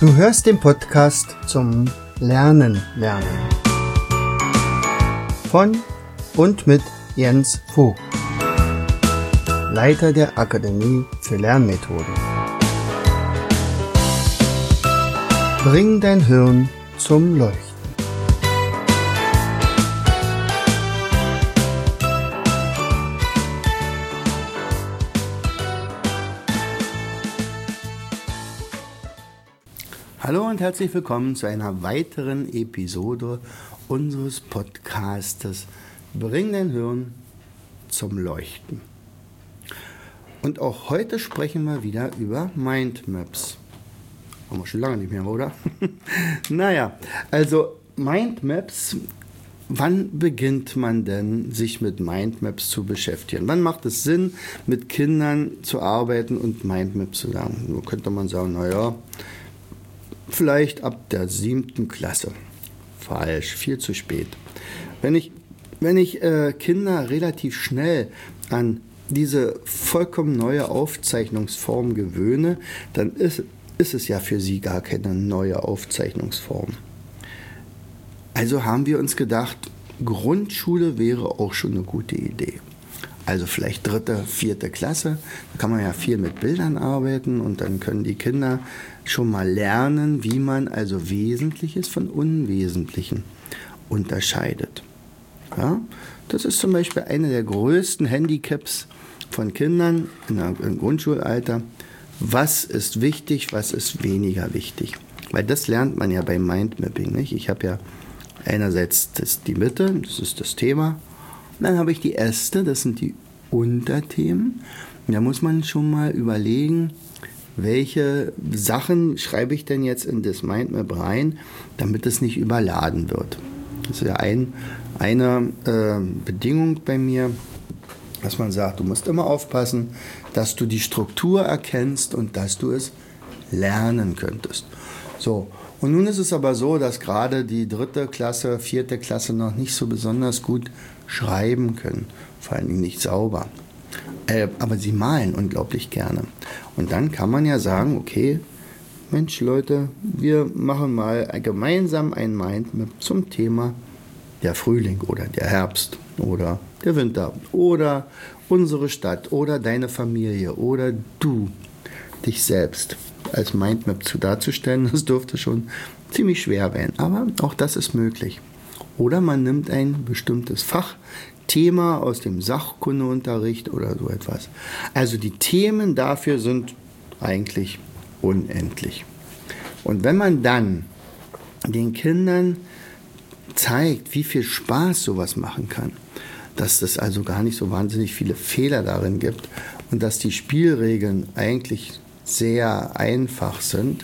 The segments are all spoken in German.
Du hörst den Podcast zum Lernen. Von und mit Jens Vogt, Leiter der Akademie für Lernmethoden. Bring dein Hirn zum Leuchten. Hallo und herzlich willkommen zu einer weiteren Episode unseres Podcastes Bring dein Hirn zum Leuchten. Und auch heute sprechen wir wieder über Mindmaps. Haben wir schon lange nicht mehr, oder? Naja, also Mindmaps, wann beginnt man denn, sich mit Mindmaps zu beschäftigen? Wann macht es Sinn, mit Kindern zu arbeiten und Mindmaps zu lernen? Nur könnte man sagen, naja, vielleicht ab der 7. Klasse. Falsch, viel zu spät. Wenn ich Kinder relativ schnell an diese vollkommen neue Aufzeichnungsform gewöhne, dann ist es ja für sie gar keine neue Aufzeichnungsform. Also haben wir uns gedacht, Grundschule wäre auch schon eine gute Idee. Also vielleicht 3., 4. Klasse, da kann man ja viel mit Bildern arbeiten und dann können die Kinder schon mal lernen, wie man also Wesentliches von Unwesentlichen unterscheidet. Ja? Das ist zum Beispiel eine der größten Handicaps von Kindern im Grundschulalter. Was ist wichtig, was ist weniger wichtig? Weil das lernt man ja beim Mindmapping, nicht? Ich habe ja einerseits die Mitte, das ist das Thema. Und dann habe ich die Äste, das sind die Unterthemen. Und da muss man schon mal überlegen, welche Sachen schreibe ich denn jetzt in das Mindmap rein, damit es nicht überladen wird. Das ist ja eine Bedingung bei mir, dass man sagt, du musst immer aufpassen, dass du die Struktur erkennst und dass du es lernen könntest. So. Und nun ist es aber so, dass gerade die 3. Klasse, 4. Klasse noch nicht so besonders gut schreiben können. Vor allem nicht sauber. Aber sie malen unglaublich gerne. Und dann kann man ja sagen, okay, Mensch Leute, wir machen mal gemeinsam ein Mindmap zum Thema der Frühling oder der Herbst oder der Winter oder unsere Stadt oder deine Familie oder du, dich selbst als Mindmap darzustellen. Das dürfte schon ziemlich schwer werden, aber auch das ist möglich. Oder man nimmt ein bestimmtes Fachthema aus dem Sachkundeunterricht oder so etwas. Also die Themen dafür sind eigentlich unendlich. Und wenn man dann den Kindern zeigt, wie viel Spaß sowas machen kann, dass es also gar nicht so wahnsinnig viele Fehler darin gibt und dass die Spielregeln eigentlich sehr einfach sind,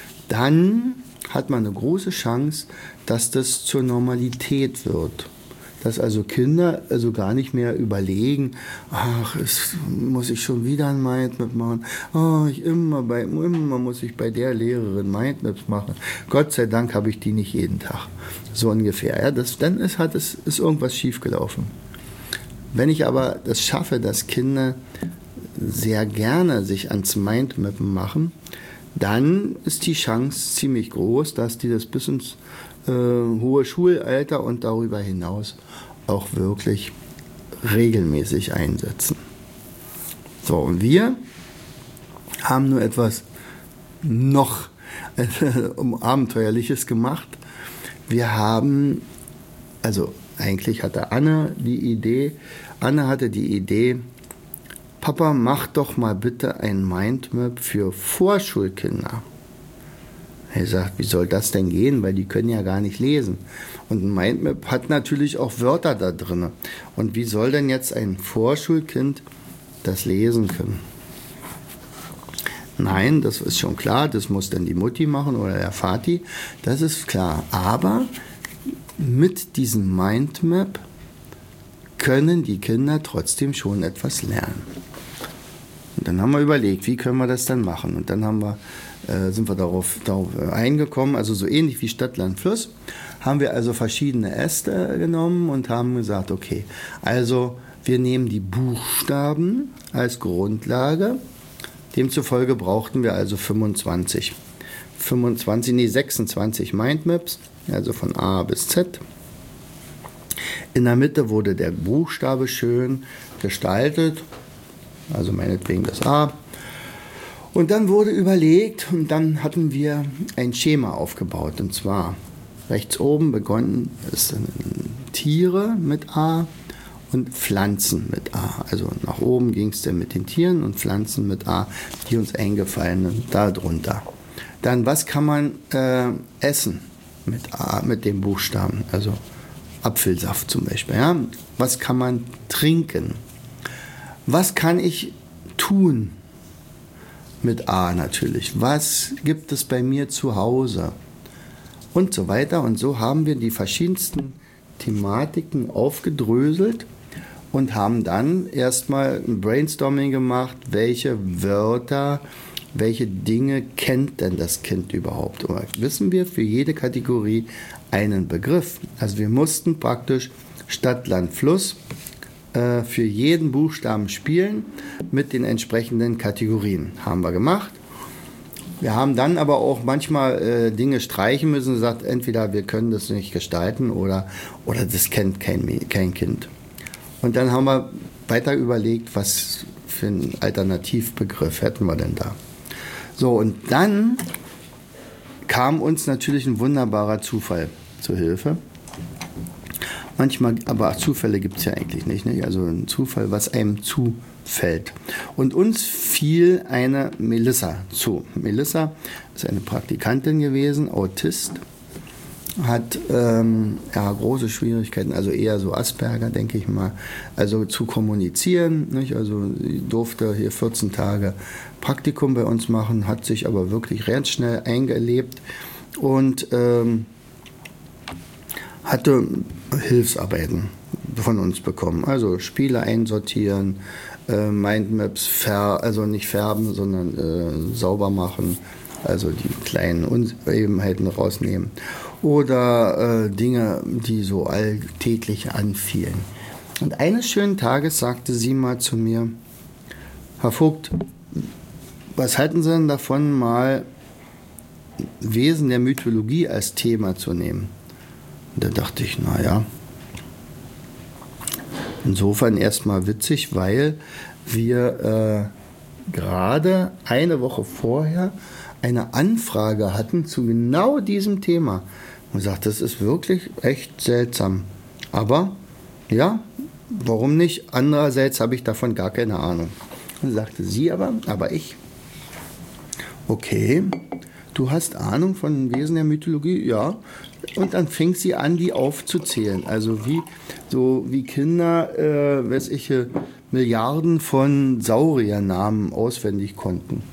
dann hat man eine große Chance, dass das zur Normalität wird. Dass also Kinder also gar nicht mehr überlegen, ach, muss ich schon wieder ein Mindmap machen, immer muss ich bei der Lehrerin Mindmaps machen. Gott sei Dank habe ich die nicht jeden Tag. So ungefähr. Ja, dann ist irgendwas schiefgelaufen. Wenn ich aber das schaffe, dass Kinder sehr gerne sich ans Mindmappen machen, dann ist die Chance ziemlich groß, dass die das bis ins hohe Schulalter und darüber hinaus auch wirklich regelmäßig einsetzen. So, und wir haben nur etwas noch Abenteuerliches gemacht. Wir haben, also eigentlich hatte Anne hatte die Idee, Papa, mach doch mal bitte ein Mindmap für Vorschulkinder. Er sagt, wie soll das denn gehen, weil die können ja gar nicht lesen. Und ein Mindmap hat natürlich auch Wörter da drin. Und wie soll denn jetzt ein Vorschulkind das lesen können? Nein, das ist schon klar, das muss dann die Mutti machen oder der Vati, das ist klar. Aber mit diesem Mindmap können die Kinder trotzdem schon etwas lernen. Und dann haben wir überlegt, wie können wir das dann machen? Und dann sind wir darauf eingekommen, also so ähnlich wie Stadt, Land, Fluss, haben wir also verschiedene Äste genommen und haben gesagt, okay, also wir nehmen die Buchstaben als Grundlage, demzufolge brauchten wir also 25 26 Mindmaps, also von A bis Z. In der Mitte wurde der Buchstabe schön gestaltet, also meinetwegen das A. Und dann wurde überlegt und dann hatten wir ein Schema aufgebaut. Und zwar rechts oben begonnen es Tiere mit A und Pflanzen mit A. Also nach oben ging es dann mit den Tieren und Pflanzen mit A, die uns eingefallen sind, darunter. Dann, was kann man essen mit A, mit dem Buchstaben? Also Apfelsaft zum Beispiel. Ja? Was kann man trinken? Was kann ich tun? Mit A natürlich. Was gibt es bei mir zu Hause? Und so weiter. Und so haben wir die verschiedensten Thematiken aufgedröselt und haben dann erstmal ein Brainstorming gemacht, welche Wörter, welche Dinge kennt denn das Kind überhaupt? Oder wissen wir für jede Kategorie einen Begriff? Also wir mussten praktisch Stadt, Land, Fluss für jeden Buchstaben spielen mit den entsprechenden Kategorien. Haben wir gemacht. Wir haben dann aber auch manchmal Dinge streichen müssen und gesagt, entweder wir können das nicht gestalten oder das kennt kein Kind. Und dann haben wir weiter überlegt, was für einen Alternativbegriff hätten wir denn da. So, und dann kam uns natürlich ein wunderbarer Zufall zur Hilfe. Manchmal, aber Zufälle gibt es ja eigentlich nicht. Also ein Zufall, was einem zufällt. Und uns fiel eine Melissa zu. Melissa ist eine Praktikantin gewesen, Autist, hat große Schwierigkeiten, also eher so Asperger, denke ich mal, also zu kommunizieren. Nicht? Also sie durfte hier 14 Tage Praktikum bei uns machen, hat sich aber wirklich ganz schnell eingelebt und hatte Hilfsarbeiten von uns bekommen. Also Spiele einsortieren, Mindmaps also nicht färben, sondern sauber machen, also die kleinen Unebenheiten rausnehmen. Oder Dinge, die so alltäglich anfielen. Und eines schönen Tages sagte sie mal zu mir, Herr Vogt, was halten Sie denn davon, mal Wesen der Mythologie als Thema zu nehmen? Und da dachte ich, naja, insofern erstmal witzig, weil wir gerade eine Woche vorher eine Anfrage hatten zu genau diesem Thema. Und ich sagte, das ist wirklich echt seltsam. Aber ja, warum nicht? Andererseits habe ich davon gar keine Ahnung. Und sagte sie aber ich. Okay, du hast Ahnung von Wesen der Mythologie? Ja. Und dann fing sie an, die aufzuzählen. Also wie Kinder, Milliarden von Sauriernamen auswendig konnten.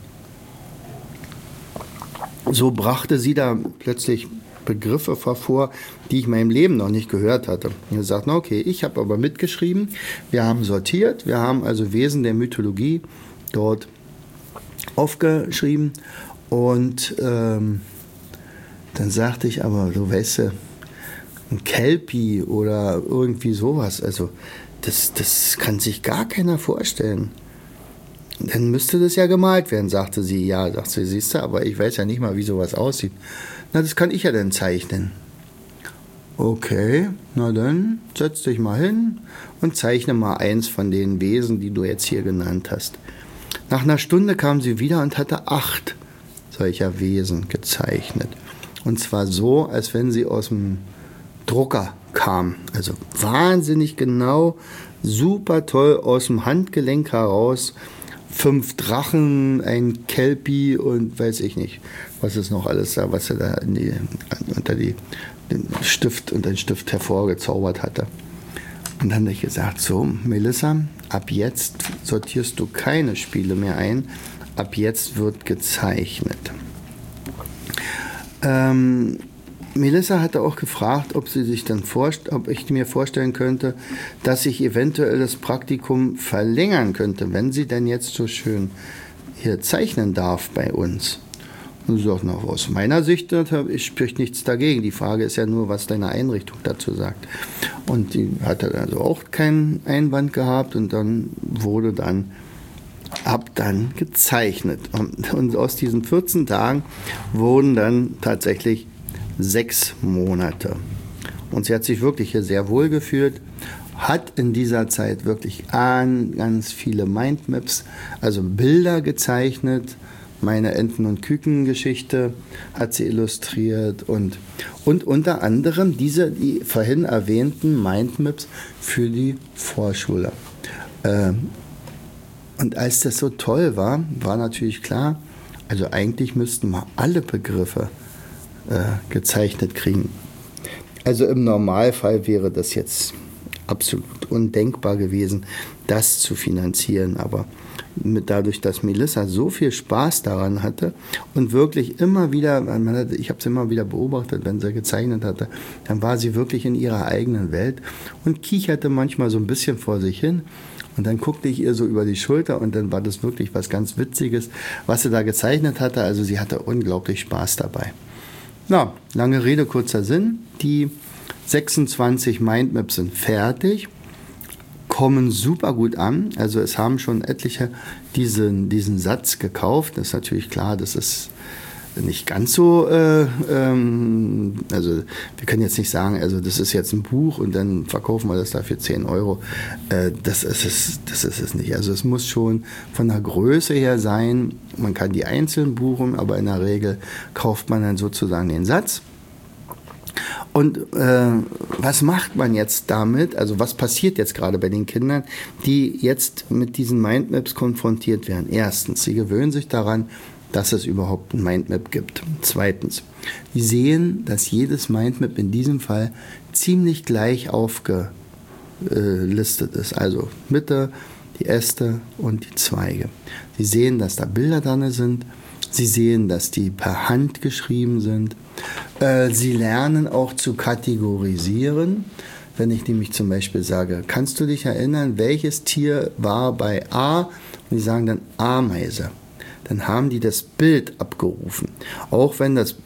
So brachte sie da plötzlich Begriffe hervor, die ich in meinem Leben noch nicht gehört hatte. Ich sagte, okay, ich habe aber mitgeschrieben, wir haben sortiert, wir haben also Wesen der Mythologie dort aufgeschrieben und dann sagte ich aber, du weißt, ein Kelpie oder irgendwie sowas, also das kann sich gar keiner vorstellen. Dann müsste das ja gemalt werden, sagte sie. Ja, sagte sie, siehst du, aber ich weiß ja nicht mal, wie sowas aussieht. Na, das kann ich ja dann zeichnen. Okay, na dann setz dich mal hin und zeichne mal eins von den Wesen, die du jetzt hier genannt hast. Nach einer Stunde kam sie wieder und hatte 8 solcher Wesen gezeichnet. Und zwar so, als wenn sie aus dem Drucker kam. Also wahnsinnig genau, super toll aus dem Handgelenk heraus. 5 Drachen, ein Kelpie und weiß ich nicht, was ist noch alles da, was er da unter den Stift hervorgezaubert hatte. Und dann habe ich gesagt, so Melissa, ab jetzt sortierst du keine Spiele mehr ein, ab jetzt wird gezeichnet. Melissa hatte auch gefragt, ob ich mir vorstellen könnte, dass ich eventuell das Praktikum verlängern könnte, wenn sie denn jetzt so schön hier zeichnen darf bei uns. Und sie sagt, aus meiner Sicht spricht nichts dagegen. Die Frage ist ja nur, was deine Einrichtung dazu sagt. Und die hatte also auch keinen Einwand gehabt und dann wurde dann habe dann gezeichnet. Und aus diesen 14 Tagen wurden dann tatsächlich 6 Monate. Und sie hat sich wirklich hier sehr wohl gefühlt, hat in dieser Zeit wirklich ganz viele Mindmaps, also Bilder gezeichnet. Meine Enten- und Küken-Geschichte hat sie illustriert und unter anderem die vorhin erwähnten Mindmaps für die Vorschule. Und als das so toll war, war natürlich klar, also eigentlich müssten wir alle Begriffe gezeichnet kriegen. Also im Normalfall wäre das jetzt absolut undenkbar gewesen, das zu finanzieren, aber dadurch, dass Melissa so viel Spaß daran hatte und wirklich immer wieder, ich habe es immer wieder beobachtet, wenn sie gezeichnet hatte, dann war sie wirklich in ihrer eigenen Welt und kicherte manchmal so ein bisschen vor sich hin und dann guckte ich ihr so über die Schulter und dann war das wirklich was ganz Witziges, was sie da gezeichnet hatte. Also sie hatte unglaublich Spaß dabei. Na, lange Rede, kurzer Sinn. Die 26 Mindmaps sind fertig, kommen super gut an. Also es haben schon etliche diesen Satz gekauft. Das ist natürlich klar, das ist nicht ganz so, also wir können jetzt nicht sagen, also das ist jetzt ein Buch und dann verkaufen wir das da für 10 €. Das ist es nicht. Also es muss schon von der Größe her sein. Man kann die einzeln buchen, aber in der Regel kauft man dann sozusagen den Satz. Und was macht man jetzt damit? Also was passiert jetzt gerade bei den Kindern, die jetzt mit diesen Mindmaps konfrontiert werden? Erstens, sie gewöhnen sich daran, dass es überhaupt ein Mindmap gibt. Zweitens, sie sehen, dass jedes Mindmap in diesem Fall ziemlich gleich aufgelistet ist. Also Mitte, die Äste und die Zweige. Sie sehen, dass da Bilder dran sind. Sie sehen, dass die per Hand geschrieben sind. Sie lernen auch zu kategorisieren. Wenn ich nämlich zum Beispiel sage, kannst du dich erinnern, welches Tier war bei A? Und die sagen dann Ameise. Dann haben die das Bild abgerufen. Auch wenn das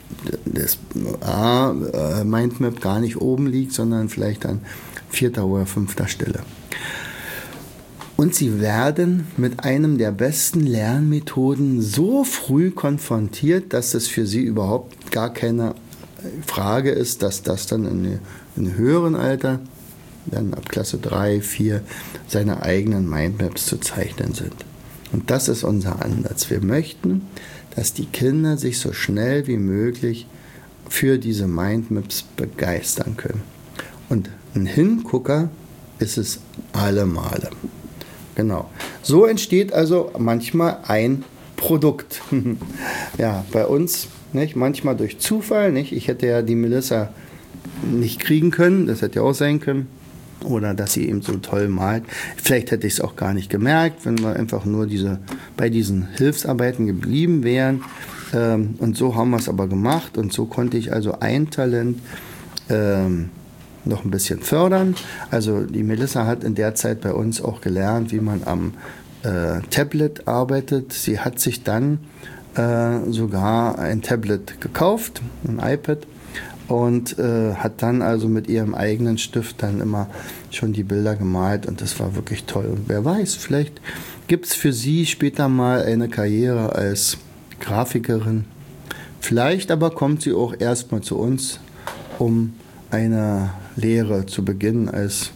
Mindmap gar nicht oben liegt, sondern vielleicht an 4. oder 5. Stelle. Und sie werden mit einem der besten Lernmethoden so früh konfrontiert, dass es für sie überhaupt gar keine Frage ist, dass das dann in einem höheren Alter, dann ab Klasse 3, 4, seine eigenen Mindmaps zu zeichnen sind. Und das ist unser Ansatz. Wir möchten, dass die Kinder sich so schnell wie möglich für diese Mindmaps begeistern können. Und ein Hingucker ist es alle Male. Genau. So entsteht also manchmal ein Produkt. Ja, bei uns, nicht? Manchmal durch Zufall. Nicht? Ich hätte ja die Melissa nicht kriegen können, das hätte ja auch sein können. Oder dass sie eben so toll malt. Vielleicht hätte ich es auch gar nicht gemerkt, wenn wir einfach nur bei diesen Hilfsarbeiten geblieben wären. Und so haben wir es aber gemacht. Und so konnte ich also ein Talent noch ein bisschen fördern. Also die Melissa hat in der Zeit bei uns auch gelernt, wie man am Tablet arbeitet. Sie hat sich dann sogar ein Tablet gekauft, ein iPad, und hat dann also mit ihrem eigenen Stift dann immer schon die Bilder gemalt und das war wirklich toll. Und wer weiß, vielleicht gibt es für sie später mal eine Karriere als Grafikerin. Vielleicht aber kommt sie auch erstmal zu uns, um eine Lehre zu beginnen als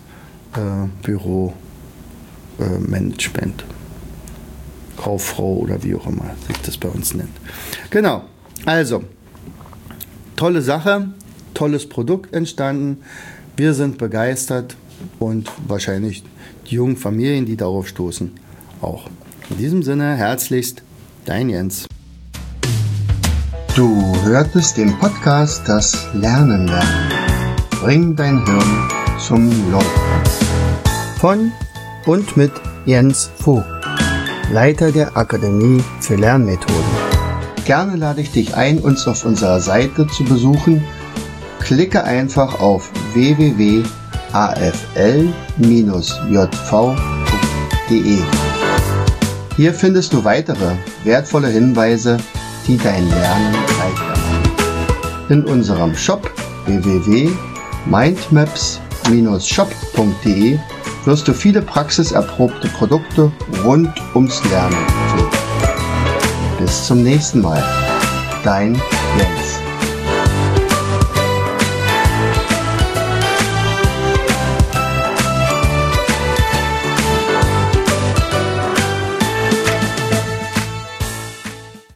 Büromanagement. Kauffrau oder wie auch immer sich das bei uns nennt. Genau, also tolle Sache, tolles Produkt entstanden. Wir sind begeistert und wahrscheinlich die jungen Familien, die darauf stoßen, auch. In diesem Sinne, herzlichst, dein Jens. Du hörtest den Podcast Das Lernen lernen. Bring dein Hirn zum Leuchten. Von und mit Jens Vogt, Leiter der Akademie für Lernmethoden. Gerne lade ich dich ein, uns auf unserer Seite zu besuchen. Klicke einfach auf www.afl-jv.de. Hier findest du weitere wertvolle Hinweise, die dein Lernen leichter machen. In unserem Shop www.mindmaps-shop.de wirst du viele praxiserprobte Produkte rund ums Lernen finden. Bis zum nächsten Mal. Dein Jens.